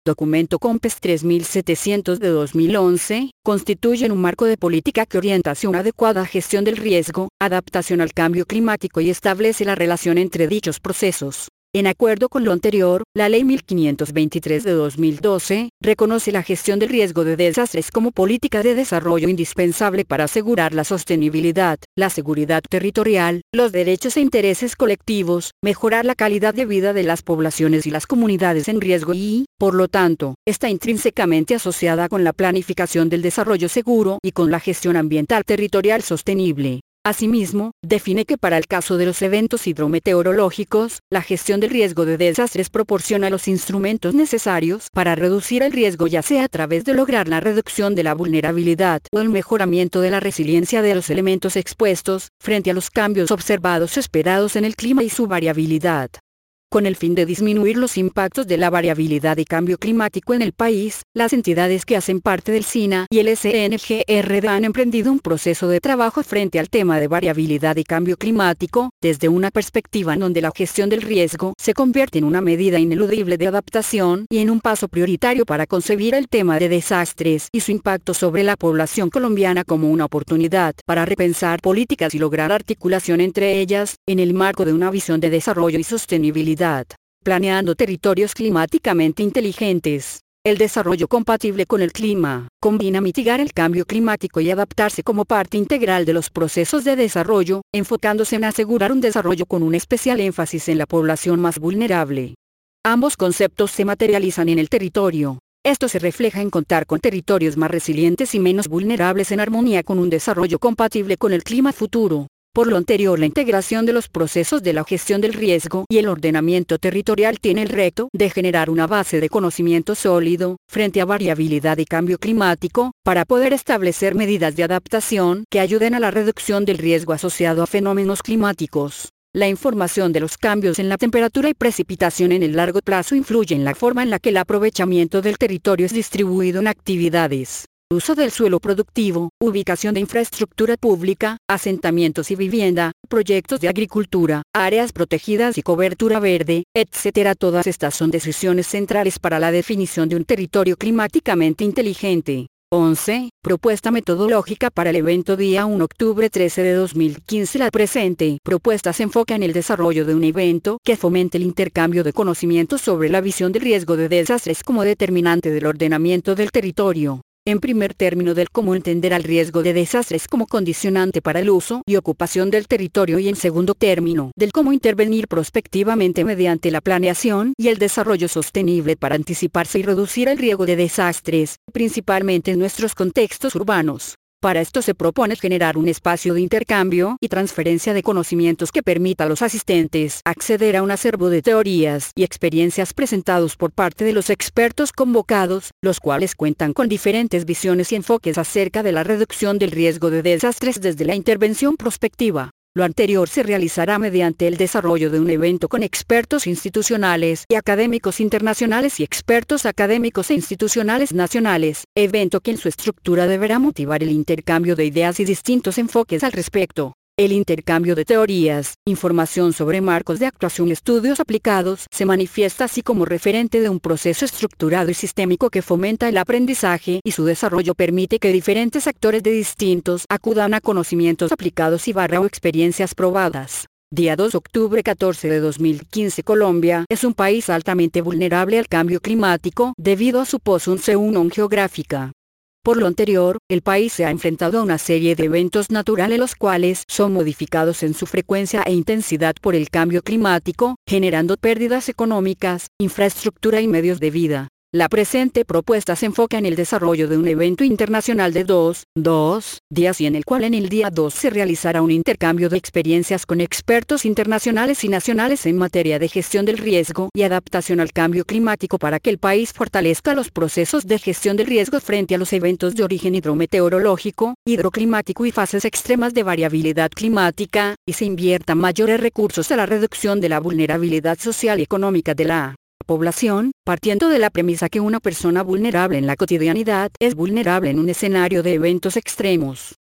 documento COMPES 3700 de 2011, constituyen un marco de política que orienta hacia una adecuada gestión del riesgo, adaptación al cambio climático y establece la relación entre dichos procesos. En acuerdo con lo anterior, la Ley 1523 de 2012 reconoce la gestión del riesgo de desastres como política de desarrollo indispensable para asegurar la sostenibilidad, la seguridad territorial, los derechos e intereses colectivos, mejorar la calidad de vida de las poblaciones y las comunidades en riesgo y, por lo tanto, está intrínsecamente asociada con la planificación del desarrollo seguro y con la gestión ambiental territorial sostenible. Asimismo, define que para el caso de los eventos hidrometeorológicos, la gestión del riesgo de desastres proporciona los instrumentos necesarios para reducir el riesgo, ya sea a través de lograr la reducción de la vulnerabilidad o el mejoramiento de la resiliencia de los elementos expuestos, frente a los cambios observados esperados en el clima y su variabilidad. Con el fin de disminuir los impactos de la variabilidad y cambio climático en el país, las entidades que hacen parte del SINA y el SNGRD han emprendido un proceso de trabajo frente al tema de variabilidad y cambio climático, desde una perspectiva en donde la gestión del riesgo se convierte en una medida ineludible de adaptación y en un paso prioritario para concebir el tema de desastres y su impacto sobre la población colombiana como una oportunidad para repensar políticas y lograr articulación entre ellas, en el marco de una visión de desarrollo y sostenibilidad. Planeando territorios climáticamente inteligentes. El desarrollo compatible con el clima combina mitigar el cambio climático y adaptarse como parte integral de los procesos de desarrollo, enfocándose en asegurar un desarrollo con un especial énfasis en la población más vulnerable. Ambos conceptos se materializan en el territorio. Esto se refleja en contar con territorios más resilientes y menos vulnerables en armonía con un desarrollo compatible con el clima futuro. Por lo anterior, la integración de los procesos de la gestión del riesgo y el ordenamiento territorial tiene el reto de generar una base de conocimiento sólido, frente a variabilidad y cambio climático, para poder establecer medidas de adaptación que ayuden a la reducción del riesgo asociado a fenómenos climáticos. La información de los cambios en la temperatura y precipitación en el largo plazo influye en la forma en la que el aprovechamiento del territorio es distribuido en actividades. Uso del suelo productivo, ubicación de infraestructura pública, asentamientos y vivienda, proyectos de agricultura, áreas protegidas y cobertura verde, etc. Todas estas son decisiones centrales para la definición de un territorio climáticamente inteligente. 11. Propuesta metodológica para el evento día 1 octubre 13 de 2015. La presente propuesta se enfoca en el desarrollo de un evento que fomente el intercambio de conocimientos sobre la visión del riesgo de desastres como determinante del ordenamiento del territorio. En primer término, del cómo entender al riesgo de desastres como condicionante para el uso y ocupación del territorio, y en segundo término, del cómo intervenir prospectivamente mediante la planeación y el desarrollo sostenible para anticiparse y reducir el riesgo de desastres, principalmente en nuestros contextos urbanos. Para esto se propone generar un espacio de intercambio y transferencia de conocimientos que permita a los asistentes acceder a un acervo de teorías y experiencias presentados por parte de los expertos convocados, los cuales cuentan con diferentes visiones y enfoques acerca de la reducción del riesgo de desastres desde la intervención prospectiva. Lo anterior se realizará mediante el desarrollo de un evento con expertos institucionales y académicos internacionales y expertos académicos e institucionales nacionales, evento que en su estructura deberá motivar el intercambio de ideas y distintos enfoques al respecto. El intercambio de teorías, información sobre marcos de actuación y estudios aplicados se manifiesta así como referente de un proceso estructurado y sistémico que fomenta el aprendizaje, y su desarrollo permite que diferentes actores de distintos acudan a conocimientos aplicados y o experiencias probadas. Día 2 de octubre 14 de 2015. Colombia es un país altamente vulnerable al cambio climático debido a su posición geográfica. Por lo anterior, el país se ha enfrentado a una serie de eventos naturales los cuales son modificados en su frecuencia e intensidad por el cambio climático, generando pérdidas económicas, infraestructura y medios de vida. La presente propuesta se enfoca en el desarrollo de un evento internacional de dos días, y en el cual en el día 2 se realizará un intercambio de experiencias con expertos internacionales y nacionales en materia de gestión del riesgo y adaptación al cambio climático para que el país fortalezca los procesos de gestión del riesgo frente a los eventos de origen hidrometeorológico, hidroclimático y fases extremas de variabilidad climática, y se inviertan mayores recursos a la reducción de la vulnerabilidad social y económica de la población, partiendo de la premisa que una persona vulnerable en la cotidianidad es vulnerable en un escenario de eventos extremos.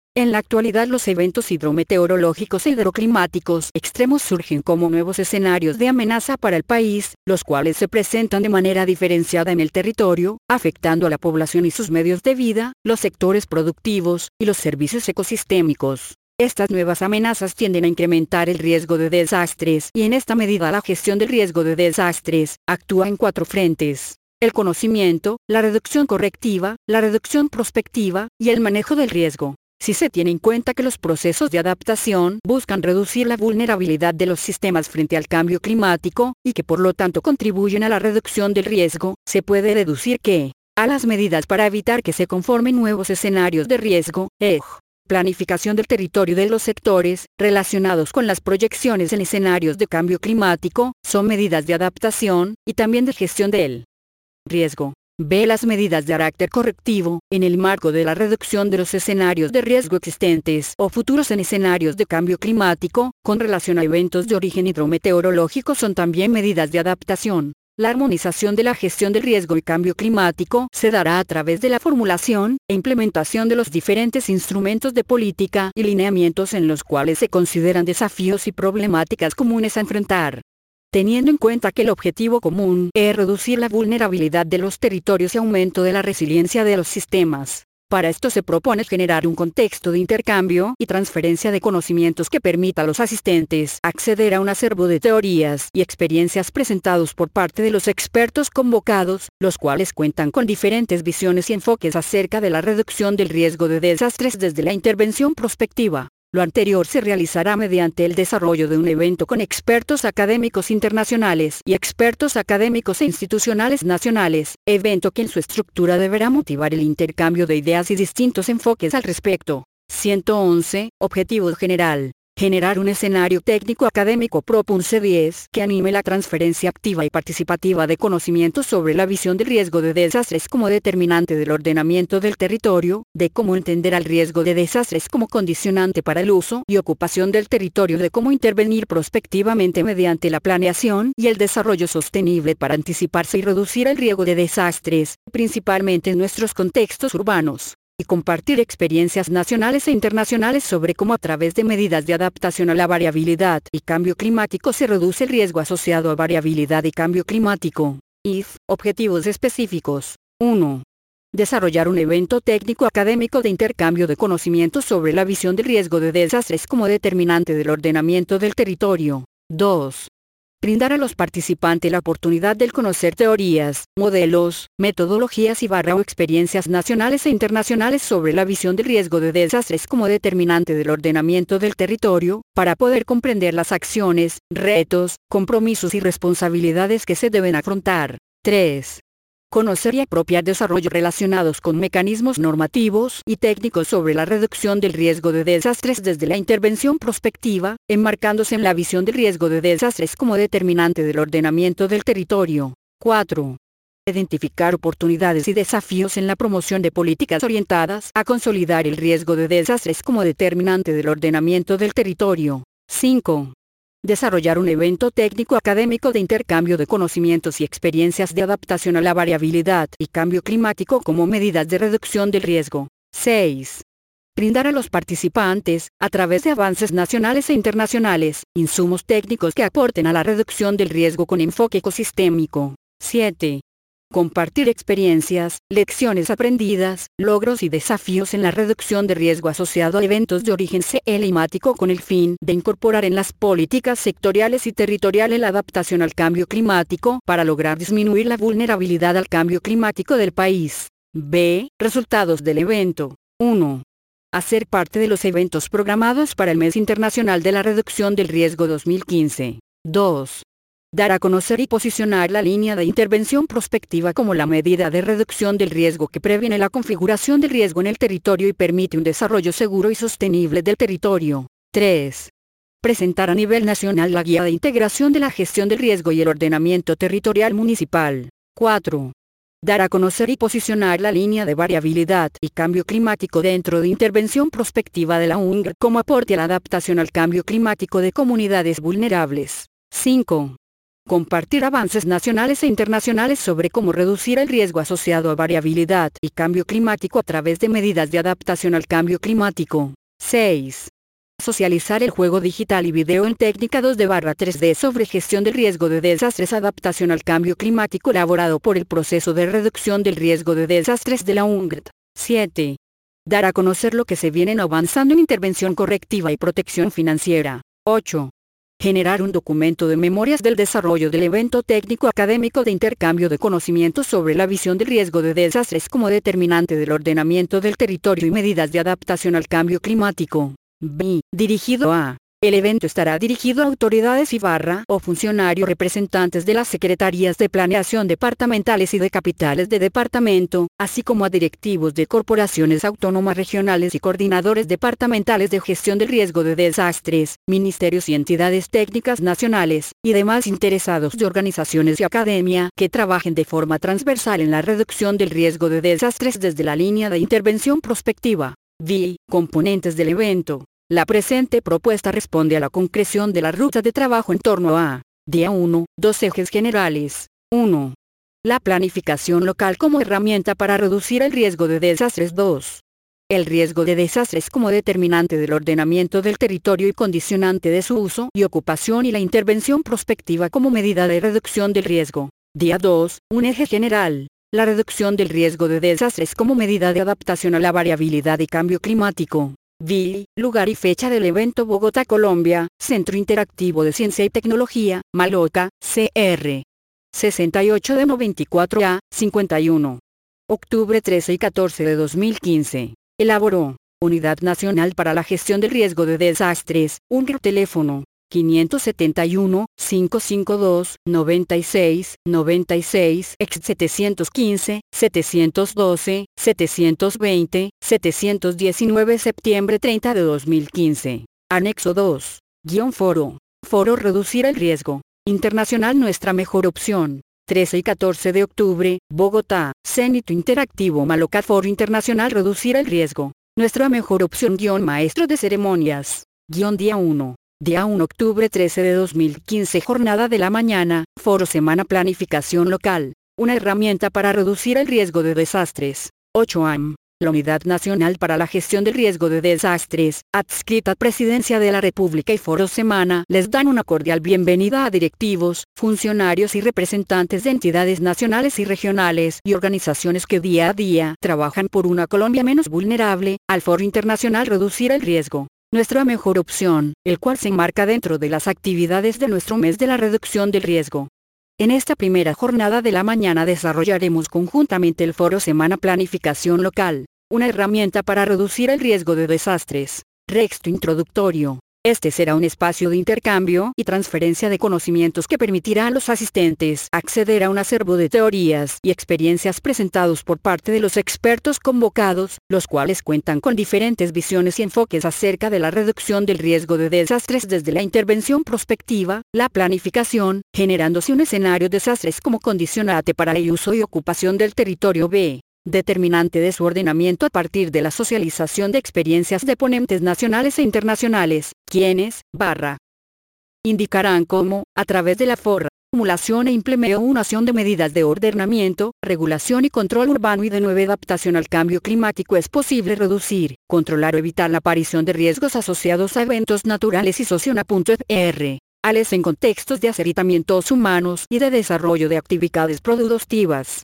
En la actualidad los eventos hidrometeorológicos e hidroclimáticos extremos surgen como nuevos escenarios de amenaza para el país, los cuales se presentan de manera diferenciada en el territorio, afectando a la población y sus medios de vida, los sectores productivos, y los servicios ecosistémicos. Estas nuevas amenazas tienden a incrementar el riesgo de desastres y en esta medida la gestión del riesgo de desastres actúa en 4 frentes: el conocimiento, la reducción correctiva, la reducción prospectiva y el manejo del riesgo. Si se tiene en cuenta que los procesos de adaptación buscan reducir la vulnerabilidad de los sistemas frente al cambio climático, y que por lo tanto contribuyen a la reducción del riesgo, se puede deducir que, a las medidas para evitar que se conformen nuevos escenarios de riesgo, planificación del territorio de los sectores, relacionados con las proyecciones en escenarios de cambio climático, son medidas de adaptación, y también de gestión del riesgo. B. Las medidas de carácter correctivo, en el marco de la reducción de los escenarios de riesgo existentes o futuros en escenarios de cambio climático, con relación a eventos de origen hidrometeorológico, son también medidas de adaptación. La armonización de la gestión del riesgo y cambio climático se dará a través de la formulación e implementación de los diferentes instrumentos de política y lineamientos en los cuales se consideran desafíos y problemáticas comunes a enfrentar. Teniendo en cuenta que el objetivo común es reducir la vulnerabilidad de los territorios y aumento de la resiliencia de los sistemas. Para esto se propone generar un contexto de intercambio y transferencia de conocimientos que permita a los asistentes acceder a un acervo de teorías y experiencias presentados por parte de los expertos convocados, los cuales cuentan con diferentes visiones y enfoques acerca de la reducción del riesgo de desastres desde la intervención prospectiva. Lo anterior se realizará mediante el desarrollo de un evento con expertos académicos internacionales y expertos académicos e institucionales nacionales, evento que en su estructura deberá motivar el intercambio de ideas y distintos enfoques al respecto. 111. Objetivo general. Generar un escenario técnico académico Propunce 10 que anime la transferencia activa y participativa de conocimientos sobre la visión del riesgo de desastres como determinante del ordenamiento del territorio, de cómo entender al riesgo de desastres como condicionante para el uso y ocupación del territorio, de cómo intervenir prospectivamente mediante la planeación y el desarrollo sostenible para anticiparse y reducir el riesgo de desastres, principalmente en nuestros contextos urbanos. Y compartir experiencias nacionales e internacionales sobre cómo a través de medidas de adaptación a la variabilidad y cambio climático se reduce el riesgo asociado a variabilidad y cambio climático. Objetivos específicos. 1. Desarrollar un evento técnico académico de intercambio de conocimientos sobre la visión del riesgo de desastres como determinante del ordenamiento del territorio. 2. Brindar a los participantes la oportunidad de conocer teorías, modelos, metodologías y o experiencias nacionales e internacionales sobre la visión del riesgo de desastres como determinante del ordenamiento del territorio, para poder comprender las acciones, retos, compromisos y responsabilidades que se deben afrontar. 3. Conocer y apropiar desarrollos relacionados con mecanismos normativos y técnicos sobre la reducción del riesgo de desastres desde la intervención prospectiva, enmarcándose en la visión del riesgo de desastres como determinante del ordenamiento del territorio. 4. Identificar oportunidades y desafíos en la promoción de políticas orientadas a consolidar el riesgo de desastres como determinante del ordenamiento del territorio. 5. Desarrollar un evento técnico académico de intercambio de conocimientos y experiencias de adaptación a la variabilidad y cambio climático como medidas de reducción del riesgo. 6. Brindar a los participantes, a través de avances nacionales e internacionales, insumos técnicos que aporten a la reducción del riesgo con enfoque ecosistémico. 7. Compartir experiencias, lecciones aprendidas, logros y desafíos en la reducción de riesgo asociado a eventos de origen climático con el fin de incorporar en las políticas sectoriales y territoriales la adaptación al cambio climático para lograr disminuir la vulnerabilidad al cambio climático del país. B. Resultados del evento. 1. Hacer parte de los eventos programados para el Mes Internacional de la Reducción del Riesgo 2015. 2. Dar a conocer y posicionar la línea de intervención prospectiva como la medida de reducción del riesgo que previene la configuración del riesgo en el territorio y permite un desarrollo seguro y sostenible del territorio. 3. Presentar a nivel nacional la guía de integración de la gestión del riesgo y el ordenamiento territorial municipal. 4. Dar a conocer y posicionar la línea de variabilidad y cambio climático dentro de intervención prospectiva de la UNGR como aporte a la adaptación al cambio climático de comunidades vulnerables. 5. Compartir avances nacionales e internacionales sobre cómo reducir el riesgo asociado a variabilidad y cambio climático a través de medidas de adaptación al cambio climático. 6. Socializar el juego digital y video en técnica 2D/3D sobre gestión del riesgo de desastres, adaptación al cambio climático, elaborado por el proceso de reducción del riesgo de desastres de la UNGT. 7. Dar a conocer lo que se viene avanzando en intervención correctiva y protección financiera. 8. Generar un documento de memorias del desarrollo del evento técnico académico de intercambio de conocimientos sobre la visión del riesgo de desastres como determinante del ordenamiento del territorio y medidas de adaptación al cambio climático. B. Dirigido a. El evento estará dirigido a autoridades o funcionarios representantes de las secretarías de planeación departamentales y de capitales de departamento, así como a directivos de corporaciones autónomas regionales y coordinadores departamentales de gestión del riesgo de desastres, ministerios y entidades técnicas nacionales, y demás interesados de organizaciones y academia que trabajen de forma transversal en la reducción del riesgo de desastres desde la línea de intervención prospectiva. B. Componentes del evento. La presente propuesta responde a la concreción de la ruta de trabajo en torno a Día 1, dos ejes generales. 1. La planificación local como herramienta para reducir el riesgo de desastres. 2. El riesgo de desastres como determinante del ordenamiento del territorio y condicionante de su uso y ocupación, y la intervención prospectiva como medida de reducción del riesgo. Día 2. Un eje general. La reducción del riesgo de desastres como medida de adaptación a la variabilidad y cambio climático. B. Lugar y fecha del evento: Bogotá, Colombia, Centro Interactivo de Ciencia y Tecnología, Maloca, CR. 68 de 94 a 51. Octubre 13 y 14 de 2015. Elaboró. Unidad Nacional para la Gestión del Riesgo de Desastres, UNGR. Teléfono: 572-552-96-96, ex 715, 712, 720, 719. Septiembre 30 de 2015. Anexo 2. Foro. Foro Reducir el Riesgo Internacional, nuestra mejor opción. 13 y 14 de octubre, Bogotá, Centro Interactivo Maloca. Foro Internacional Reducir el Riesgo. Nuestra mejor opción. Maestro de ceremonias. Día 1. Día 1, octubre 13 de 2015. Jornada de la mañana. Foro Semana Planificación Local. Una herramienta para reducir el riesgo de desastres. 8 AM. La Unidad Nacional para la Gestión del Riesgo de Desastres, adscrita a Presidencia de la República y Foro Semana, les dan una cordial bienvenida a directivos, funcionarios y representantes de entidades nacionales y regionales y organizaciones que día a día trabajan por una Colombia menos vulnerable, al Foro Internacional Reducir el Riesgo. Nuestra mejor opción, el cual se enmarca dentro de las actividades de nuestro mes de la reducción del riesgo. En esta primera jornada de la mañana desarrollaremos conjuntamente el Foro Semana Planificación Local, una herramienta para reducir el riesgo de desastres. Texto introductorio. Este será un espacio de intercambio y transferencia de conocimientos que permitirá a los asistentes acceder a un acervo de teorías y experiencias presentados por parte de los expertos convocados, los cuales cuentan con diferentes visiones y enfoques acerca de la reducción del riesgo de desastres desde la intervención prospectiva, la planificación, generándose un escenario de desastres como condicionante para el uso y ocupación del territorio. B. Determinante de su ordenamiento a partir de la socialización de experiencias de ponentes nacionales e internacionales, quienes, indicarán cómo, a través de la formulación e implementación de medidas de ordenamiento, regulación y control urbano y de nueva adaptación al cambio climático, es posible reducir, controlar o evitar la aparición de riesgos asociados a eventos naturales y sociales en contextos de asentamientos humanos y de desarrollo de actividades productivas.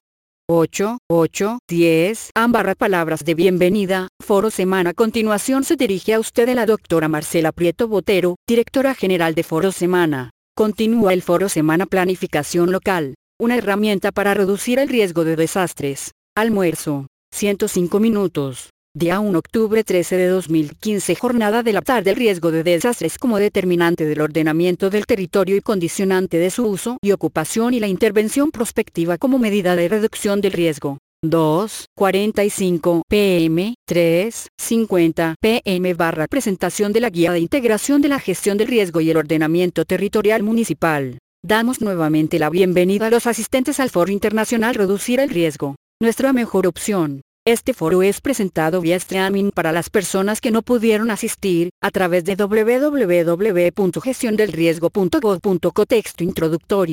10 palabras de bienvenida. Foro Semana. A continuación se dirige a usted la doctora Marcela Prieto Botero, directora general de Foro Semana. Continúa el Foro Semana Planificación Local, una herramienta para reducir el riesgo de desastres. Almuerzo. 105 minutos. Día 1, octubre 13 de 2015. Jornada de la tarde. El riesgo de desastres como determinante del ordenamiento del territorio y condicionante de su uso y ocupación, y la intervención prospectiva como medida de reducción del riesgo. 2:45 p.m. 3:50 p.m. Presentación de la Guía de Integración de la Gestión del Riesgo y el Ordenamiento Territorial Municipal. Damos nuevamente la bienvenida a los asistentes al Foro Internacional Reducir el Riesgo, nuestra mejor opción. Este foro es presentado vía streaming para las personas que no pudieron asistir, a través de www.gestiondelriesgo.gov.co. Texto introductorio.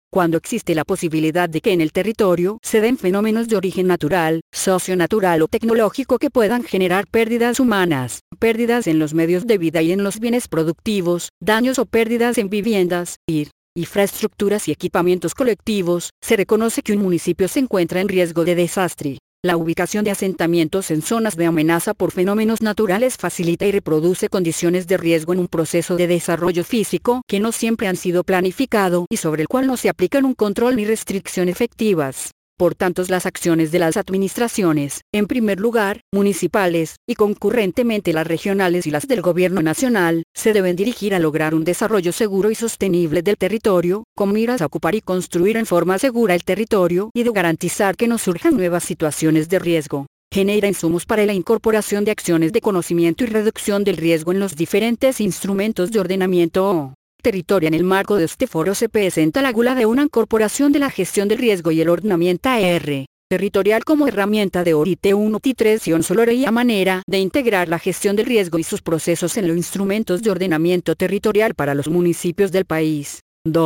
Cuando existe la posibilidad de que en el territorio se den fenómenos de origen natural, socionatural o tecnológico que puedan generar pérdidas humanas, pérdidas en los medios de vida y en los bienes productivos, daños o pérdidas en viviendas, infraestructuras y equipamientos colectivos, se reconoce que un municipio se encuentra en riesgo de desastre. La ubicación de asentamientos en zonas de amenaza por fenómenos naturales facilita y reproduce condiciones de riesgo en un proceso de desarrollo físico que no siempre han sido planificado y sobre el cual no se aplican un control ni restricción efectivas. Por tanto, las acciones de las administraciones, en primer lugar, municipales, y concurrentemente las regionales y las del gobierno nacional, se deben dirigir a lograr un desarrollo seguro y sostenible del territorio, con miras a ocupar y construir en forma segura el territorio y de garantizar que no surjan nuevas situaciones de riesgo. Genera insumos para la incorporación de acciones de conocimiento y reducción del riesgo en los diferentes instrumentos de ordenamiento territorio. En el marco de este foro se presenta la gula de una incorporación de la gestión del riesgo y el ordenamiento territorial como herramienta de ORIT 1 y 3 y solo a manera de integrar la gestión del riesgo y sus procesos en los instrumentos de ordenamiento territorial para los municipios del país.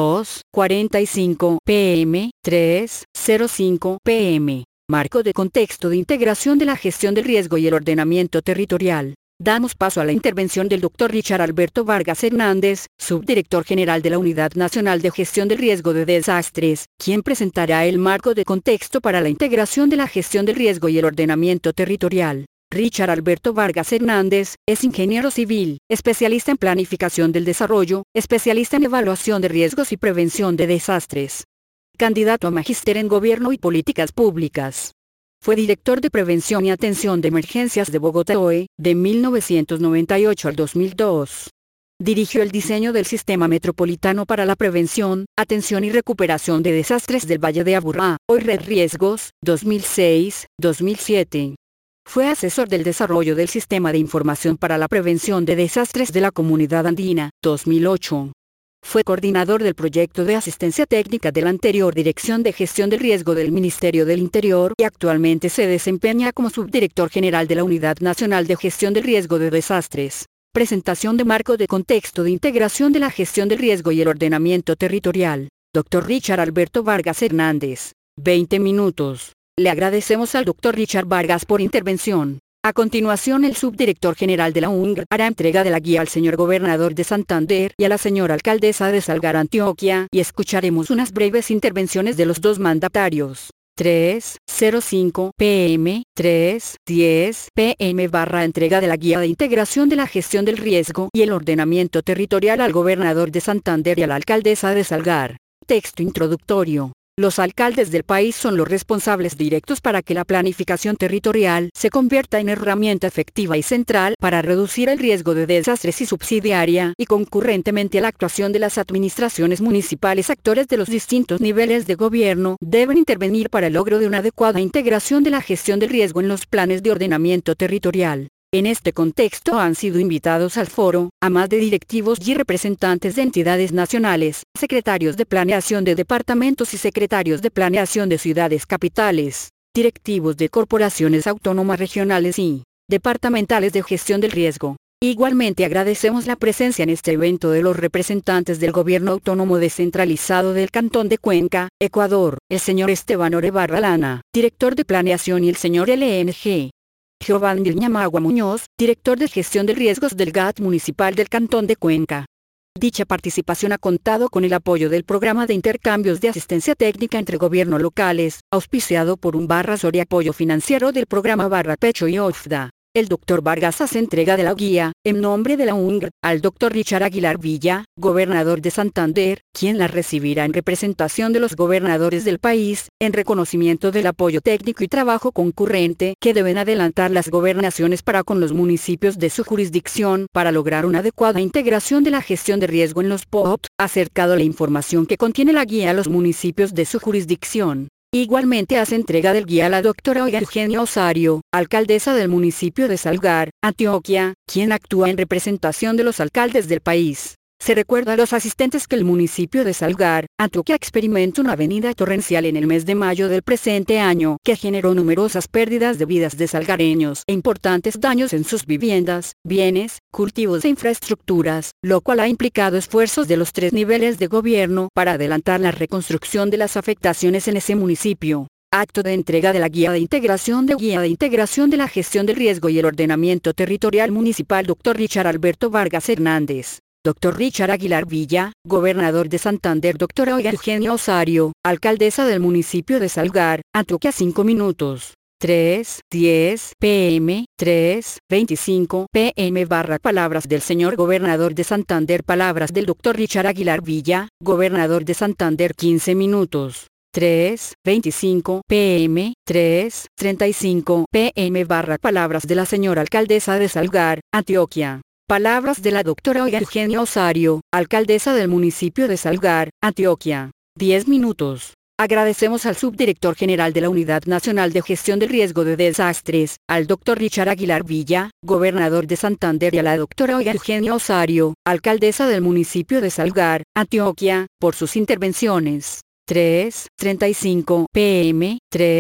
2:45 p.m. 3:05 p.m. Marco de contexto de integración de la gestión del riesgo y el ordenamiento territorial. Damos paso a la intervención del Dr. Richard Alberto Vargas Hernández, subdirector general de la Unidad Nacional de Gestión del Riesgo de Desastres, quien presentará el marco de contexto para la integración de la gestión del riesgo y el ordenamiento territorial. Richard Alberto Vargas Hernández es ingeniero civil, especialista en planificación del desarrollo, especialista en evaluación de riesgos y prevención de desastres. Candidato a magíster en Gobierno y Políticas Públicas. Fue director de Prevención y Atención de Emergencias de Bogotá OE, de 1998 al 2002. Dirigió el diseño del Sistema Metropolitano para la Prevención, Atención y Recuperación de Desastres del Valle de Aburrá, hoy Red Riesgos, 2006-2007. Fue asesor del desarrollo del Sistema de Información para la Prevención de Desastres de la Comunidad Andina, 2008. Fue coordinador del proyecto de asistencia técnica de la anterior Dirección de Gestión del Riesgo del Ministerio del Interior y actualmente se desempeña como subdirector general de la Unidad Nacional de Gestión del Riesgo de Desastres. Presentación de marco de contexto de integración de la gestión del riesgo y el ordenamiento territorial. Dr. Richard Alberto Vargas Hernández. 20 minutos. Le agradecemos al Dr. Richard Vargas por intervención. A continuación, el subdirector general de la UNGR hará entrega de la guía al señor gobernador de Santander y a la señora alcaldesa de Salgar, Antioquia, y escucharemos unas breves intervenciones de los dos mandatarios. 3:05 p.m. 3:10 p.m. Entrega de la guía de integración de la gestión del riesgo y el ordenamiento territorial al gobernador de Santander y a la alcaldesa de Salgar. Texto introductorio. Los alcaldes del país son los responsables directos para que la planificación territorial se convierta en herramienta efectiva y central para reducir el riesgo de desastres y subsidiaria y concurrentemente a la actuación de las administraciones municipales. Actores de los distintos niveles de gobierno deben intervenir para el logro de una adecuada integración de la gestión del riesgo en los planes de ordenamiento territorial. En este contexto han sido invitados al foro, a más de directivos y representantes de entidades nacionales, secretarios de planeación de departamentos y secretarios de planeación de ciudades capitales, directivos de corporaciones autónomas regionales y departamentales de gestión del riesgo. Igualmente agradecemos la presencia en este evento de los representantes del Gobierno Autónomo Descentralizado del Cantón de Cuenca, Ecuador, el señor Esteban Orebarra Lana, director de planeación, y el señor LNG. Giovanni Ñamagua Muñoz, director de gestión de riesgos del GAT municipal del Cantón de Cuenca. Dicha participación ha contado con el apoyo del Programa de Intercambios de Asistencia Técnica entre Gobiernos Locales, auspiciado por un /SOR y apoyo financiero del Programa /Pecho y OFDA. El Dr. Vargas hace entrega de la guía, en nombre de la UNGR, al Dr. Richard Aguilar Villa, gobernador de Santander, quien la recibirá en representación de los gobernadores del país, en reconocimiento del apoyo técnico y trabajo concurrente que deben adelantar las gobernaciones para con los municipios de su jurisdicción para lograr una adecuada integración de la gestión de riesgo en los POT, acercado a la información que contiene la guía a los municipios de su jurisdicción. Igualmente hace entrega del guía a la doctora Eugenia Osario, alcaldesa del municipio de Salgar, Antioquia, quien actúa en representación de los alcaldes del país. Se recuerda a los asistentes que el municipio de Salgar, Antioquia experimenta una avenida torrencial en el mes de mayo del presente año que generó numerosas pérdidas de vidas de salgareños e importantes daños en sus viviendas, bienes, cultivos e infraestructuras, lo cual ha implicado esfuerzos de los tres niveles de gobierno para adelantar la reconstrucción de las afectaciones en ese municipio. Acto de entrega de la Guía de Integración de la Gestión del Riesgo y el Ordenamiento Territorial Municipal Dr. Richard Alberto Vargas Hernández. Dr. Richard Aguilar Villa, Gobernador de Santander. Doctora Eugenia Osario, Alcaldesa del municipio de Salgar, Antioquia. 5 minutos. 3:10 p.m. 3:25 p.m. Palabras del señor Gobernador de Santander. Palabras del Dr. Richard Aguilar Villa, Gobernador de Santander. 15 minutos. 3:25 p.m. 3:35 p.m. Palabras de la señora Alcaldesa de Salgar, Antioquia. Palabras de la doctora Eugenia Osario, Alcaldesa del municipio de Salgar, Antioquia. 10 minutos. Agradecemos al Subdirector General de la Unidad Nacional de Gestión del Riesgo de Desastres, al Dr. Richard Aguilar Villa, Gobernador de Santander, y a la doctora Eugenia Osario, Alcaldesa del municipio de Salgar, Antioquia, por sus intervenciones. 3:35 p.m.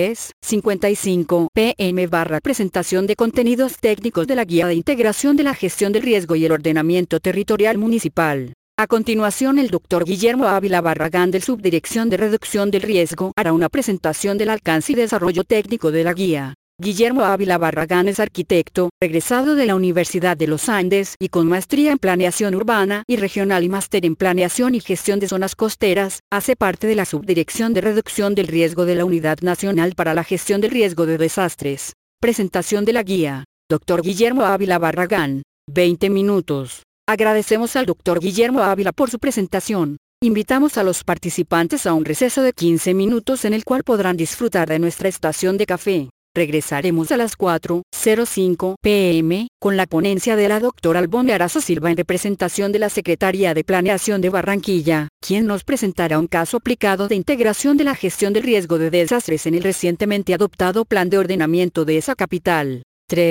3:55 p.m. Presentación de contenidos técnicos de la Guía de Integración de la Gestión del Riesgo y el Ordenamiento Territorial Municipal. A continuación, el Dr. Guillermo Ávila Barragán, del Subdirección de Reducción del Riesgo, hará una presentación del alcance y desarrollo técnico de la guía. Guillermo Ávila Barragán es arquitecto, egresado de la Universidad de los Andes y con maestría en Planeación Urbana y Regional y máster en Planeación y Gestión de Zonas Costeras. Hace parte de la Subdirección de Reducción del Riesgo de la Unidad Nacional para la Gestión del Riesgo de Desastres. Presentación de la guía. Dr. Guillermo Ávila Barragán. 20 minutos. Agradecemos al Dr. Guillermo Ávila por su presentación. Invitamos a los participantes a un receso de 15 minutos en el cual podrán disfrutar de nuestra estación de café. Regresaremos a las 4:05 p.m. con la ponencia de la doctora Albone Arazo Silva en representación de la Secretaría de Planeación de Barranquilla, quien nos presentará un caso aplicado de integración de la gestión del riesgo de desastres en el recientemente adoptado Plan de Ordenamiento de esa capital.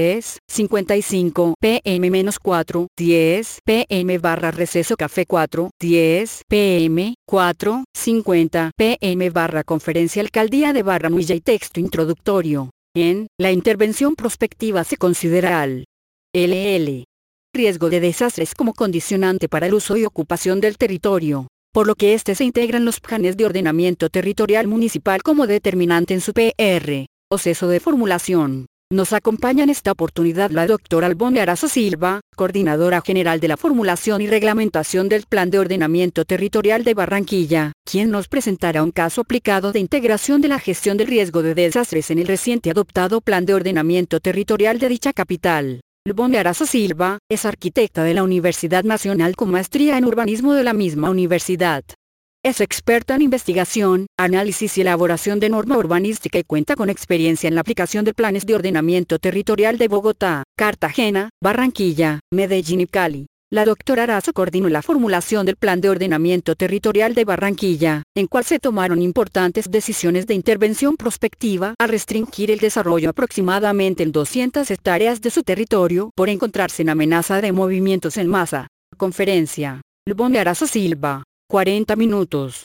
3:55 p.m. 4:10 p.m. Receso café. 4:10 p.m. 4:50 p.m. Conferencia Alcaldía de Barranquilla y texto introductorio. En la intervención prospectiva se considera al LL. Riesgo de desastres como condicionante para el uso y ocupación del territorio, por lo que este se integra en los planes de ordenamiento territorial municipal como determinante en su PR, proceso de formulación. Nos acompaña en esta oportunidad la doctora Albone Arazo Silva, Coordinadora General de la Formulación y Reglamentación del Plan de Ordenamiento Territorial de Barranquilla, quien nos presentará un caso aplicado de integración de la gestión del riesgo de desastres en el reciente adoptado Plan de Ordenamiento Territorial de dicha capital. Albone Arazo Silva es arquitecta de la Universidad Nacional con maestría en urbanismo de la misma universidad. Es experta en investigación, análisis y elaboración de norma urbanística y cuenta con experiencia en la aplicación de planes de ordenamiento territorial de Bogotá, Cartagena, Barranquilla, Medellín y Cali. La doctora Arazo coordinó la formulación del Plan de Ordenamiento Territorial de Barranquilla, en cual se tomaron importantes decisiones de intervención prospectiva al restringir el desarrollo aproximadamente en 200 hectáreas de su territorio por encontrarse en amenaza de movimientos en masa. Conferencia. Albone Arazo Silva. 40 minutos.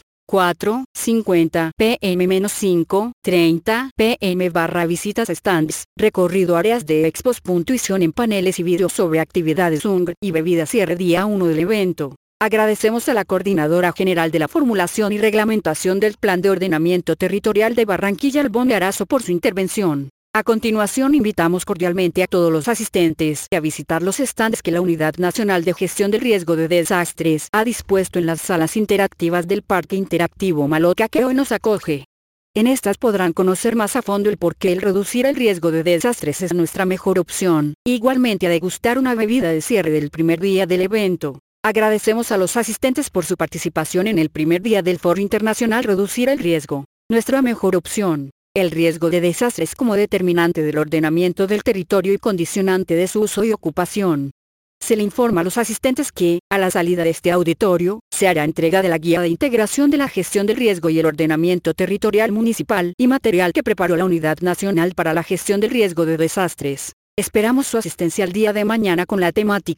4:50 p.m. 5:30 p.m. Visitas stands, recorrido áreas de expos. Puntuación en paneles y vídeos sobre actividades UNG y bebidas. Cierre día 1 del evento. Agradecemos a la Coordinadora General de la Formulación y Reglamentación del Plan de Ordenamiento Territorial de Barranquilla, Albone Arazo, por su intervención. A continuación, invitamos cordialmente a todos los asistentes a visitar los stands que la Unidad Nacional de Gestión del Riesgo de Desastres ha dispuesto en las salas interactivas del Parque Interactivo Maloca, que hoy nos acoge. En estas podrán conocer más a fondo el por qué el reducir el riesgo de desastres es nuestra mejor opción, igualmente a degustar una bebida de cierre del primer día del evento. Agradecemos a los asistentes por su participación en el primer día del Foro Internacional Reducir el Riesgo, nuestra mejor opción. El riesgo de desastres como determinante del ordenamiento del territorio y condicionante de su uso y ocupación. Se le informa a los asistentes que, a la salida de este auditorio, se hará entrega de la Guía de Integración de la Gestión del Riesgo y el Ordenamiento Territorial Municipal y material que preparó la Unidad Nacional para la Gestión del Riesgo de Desastres. Esperamos su asistencia el día de mañana con la temática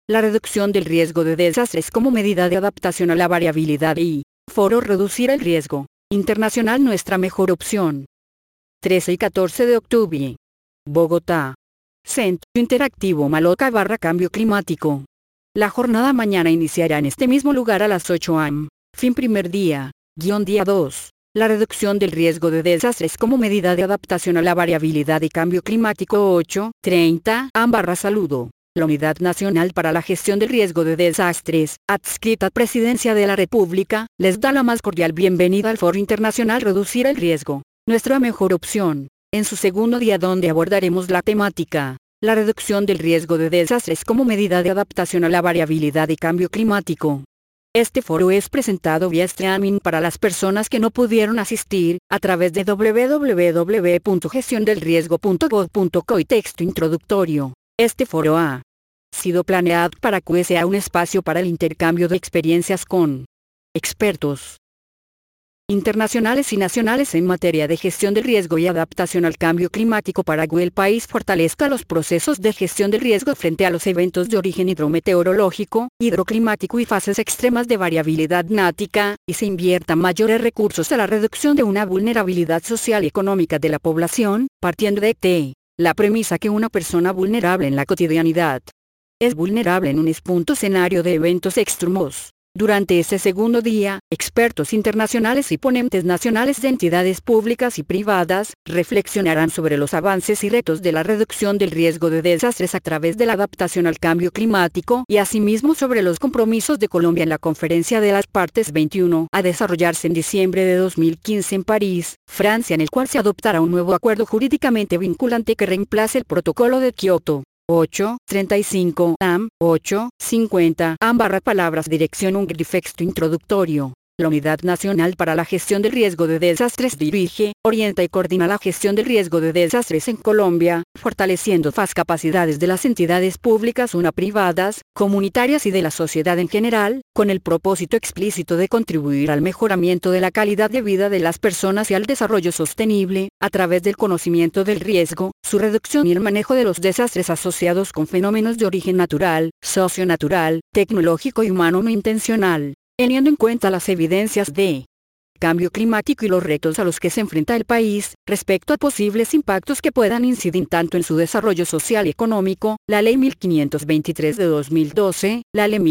la reducción del riesgo de desastres como medida de adaptación a la variabilidad y Foro Reducir el Riesgo Internacional, nuestra mejor opción. 13 y 14 de octubre. Bogotá. Centro Interactivo Maloca / Cambio Climático. La jornada mañana iniciará en este mismo lugar a las 8 am. Fin primer día. Día 2. La reducción del riesgo de desastres como medida de adaptación a la variabilidad y cambio climático 8:30 am. Saludo. La Unidad Nacional para la Gestión del Riesgo de Desastres, adscrita a Presidencia de la República, les da la más cordial bienvenida al Foro Internacional Reducir el Riesgo, nuestra mejor opción, en su segundo día, donde abordaremos la temática, la reducción del riesgo de desastres como medida de adaptación a la variabilidad y cambio climático. Este foro es presentado vía streaming para las personas que no pudieron asistir, a través de www.gestiondelriesgo.gov.co y texto introductorio. Este foro ha sido planeado para que sea un espacio para el intercambio de experiencias con expertos internacionales y nacionales en materia de gestión del riesgo y adaptación al cambio climático, para que el país fortalezca los procesos de gestión del riesgo frente a los eventos de origen hidrometeorológico, hidroclimático y fases extremas de variabilidad nática, y se inviertan mayores recursos a la reducción de una vulnerabilidad social y económica de la población, partiendo de la premisa que una persona vulnerable en la cotidianidad es vulnerable en un escenario de eventos extremos. Durante este segundo día, expertos internacionales y ponentes nacionales de entidades públicas y privadas reflexionarán sobre los avances y retos de la reducción del riesgo de desastres a través de la adaptación al cambio climático, y asimismo sobre los compromisos de Colombia en la Conferencia de las Partes 21, a desarrollarse en diciembre de 2015 en París, Francia, en el cual se adoptará un nuevo acuerdo jurídicamente vinculante que reemplace el Protocolo de Kioto. 8:35 am. 8:50 am. Palabras, dirección, un texto introductorio. La Unidad Nacional para la Gestión del Riesgo de Desastres dirige, orienta y coordina la gestión del riesgo de desastres en Colombia, fortaleciendo las capacidades de las entidades públicas, privadas, comunitarias y de la sociedad en general, con el propósito explícito de contribuir al mejoramiento de la calidad de vida de las personas y al desarrollo sostenible, a través del conocimiento del riesgo, su reducción y el manejo de los desastres asociados con fenómenos de origen natural, socionatural, tecnológico y humano no intencional. Teniendo en cuenta las evidencias de cambio climático y los retos a los que se enfrenta el país, respecto a posibles impactos que puedan incidir tanto en su desarrollo social y económico, la Ley 1523 de 2012, la Ley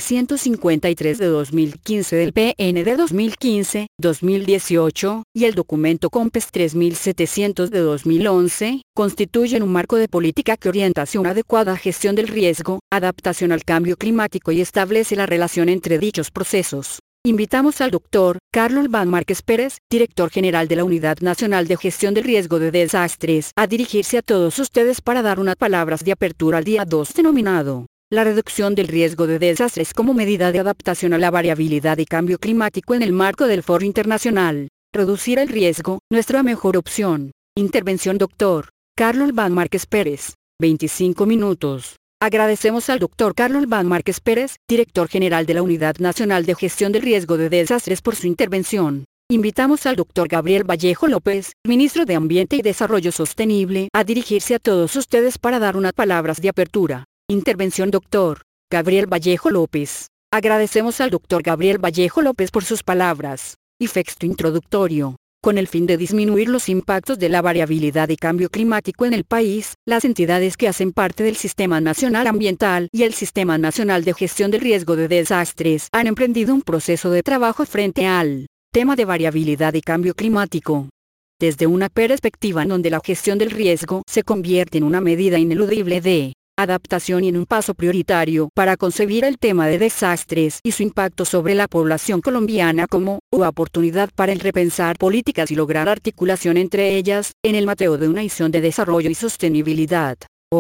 1753 de 2015 del PN de 2015, 2018, y el documento COMPES 3700 de 2011, constituyen un marco de política que orienta hacia una adecuada gestión del riesgo, adaptación al cambio climático y establece la relación entre dichos procesos. Invitamos al Dr. Carlos Iván Márquez Pérez, Director General de la Unidad Nacional de Gestión del Riesgo de Desastres, a dirigirse a todos ustedes para dar unas palabras de apertura al día 2, denominado la reducción del riesgo de desastres como medida de adaptación a la variabilidad y cambio climático en el marco del Foro Internacional. Reducir el riesgo, nuestra mejor opción. Intervención Dr. Carlos Iván Márquez Pérez. 25 minutos. Agradecemos al Dr. Carlos Iván Márquez Pérez, Director General de la Unidad Nacional de Gestión del Riesgo de Desastres, por su intervención. Invitamos al Dr. Gabriel Vallejo López, Ministro de Ambiente y Desarrollo Sostenible, a dirigirse a todos ustedes para dar unas palabras de apertura. Intervención Dr. Gabriel Vallejo López. Agradecemos al Dr. Gabriel Vallejo López por sus palabras y texto introductorio. Con el fin de disminuir los impactos de la variabilidad y cambio climático en el país, las entidades que hacen parte del Sistema Nacional Ambiental y el Sistema Nacional de Gestión del Riesgo de Desastres han emprendido un proceso de trabajo frente al tema de variabilidad y cambio climático. Desde una perspectiva en donde la gestión del riesgo se convierte en una medida ineludible de adaptación y en un paso prioritario para concebir el tema de desastres y su impacto sobre la población colombiana como una oportunidad para el repensar políticas y lograr articulación entre ellas, en el marco de una visión de desarrollo y sostenibilidad.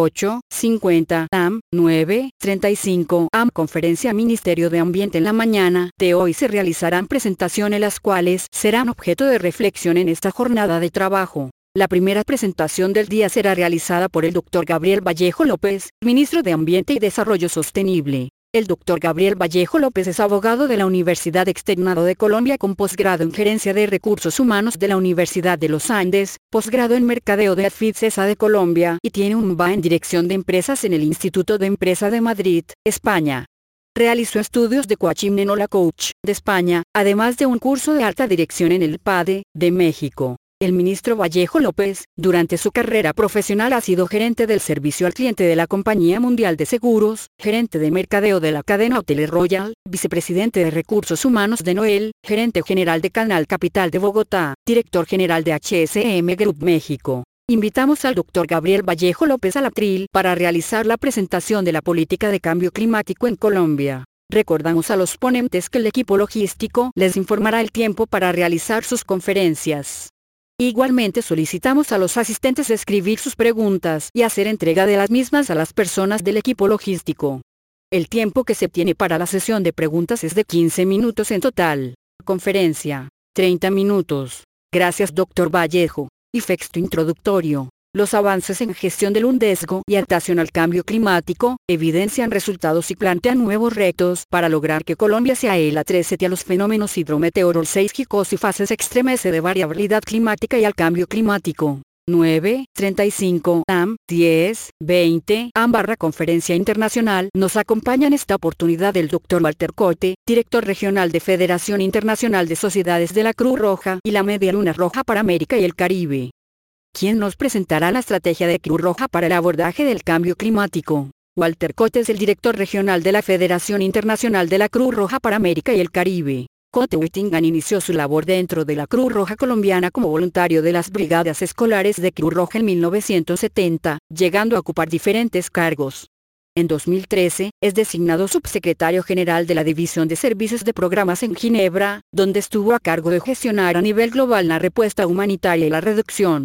8:50 am. 9:35 am. Conferencia Ministerio de Ambiente. En la mañana de hoy se realizarán presentaciones las cuales serán objeto de reflexión en esta jornada de trabajo. La primera presentación del día será realizada por el Dr. Gabriel Vallejo López, Ministro de Ambiente y Desarrollo Sostenible. El doctor Gabriel Vallejo López es abogado de la Universidad Externado de Colombia con posgrado en Gerencia de Recursos Humanos de la Universidad de los Andes, posgrado en Mercadeo de AFIT-CESA de Colombia y tiene un MBA en Dirección de Empresas en el Instituto de Empresa de Madrid, España. Realizó estudios de coaching en Hola Coach, de España, además de un curso de alta dirección en el PADE, de México. El ministro Vallejo López, durante su carrera profesional ha sido gerente del servicio al cliente de la Compañía Mundial de Seguros, gerente de mercadeo de la cadena Hoteles Royal, vicepresidente de Recursos Humanos de Noel, gerente general de Canal Capital de Bogotá, director general de HSM Group México. Invitamos al doctor Gabriel Vallejo López al atril para realizar la presentación de la política de cambio climático en Colombia. Recordamos a los ponentes que el equipo logístico les informará el tiempo para realizar sus conferencias. Igualmente solicitamos a los asistentes escribir sus preguntas y hacer entrega de las mismas a las personas del equipo logístico. El tiempo que se tiene para la sesión de preguntas es de 15 minutos en total. Conferencia, 30 minutos. Gracias doctor Vallejo. Y texto introductorio. Los avances en gestión del riesgo y adaptación al cambio climático evidencian resultados y plantean nuevos retos para lograr que Colombia sea el A3 a los fenómenos hidrometeorológicos y fases extremas de variabilidad climática y al cambio climático. 9, 35, AM, 10, 20, AM/Conferencia Internacional. Nos acompaña en esta oportunidad el Dr. Walter Cote, director regional de Federación Internacional de Sociedades de la Cruz Roja y la Media Luna Roja para América y el Caribe, quien nos presentará la estrategia de Cruz Roja para el abordaje del cambio climático. Walter Cote es el director regional de la Federación Internacional de la Cruz Roja para América y el Caribe. Cote Whittingham inició su labor dentro de la Cruz Roja colombiana como voluntario de las brigadas escolares de Cruz Roja en 1970, llegando a ocupar diferentes cargos. En 2013, es designado subsecretario general de la División de Servicios de Programas en Ginebra, donde estuvo a cargo de gestionar a nivel global la respuesta humanitaria y la reducción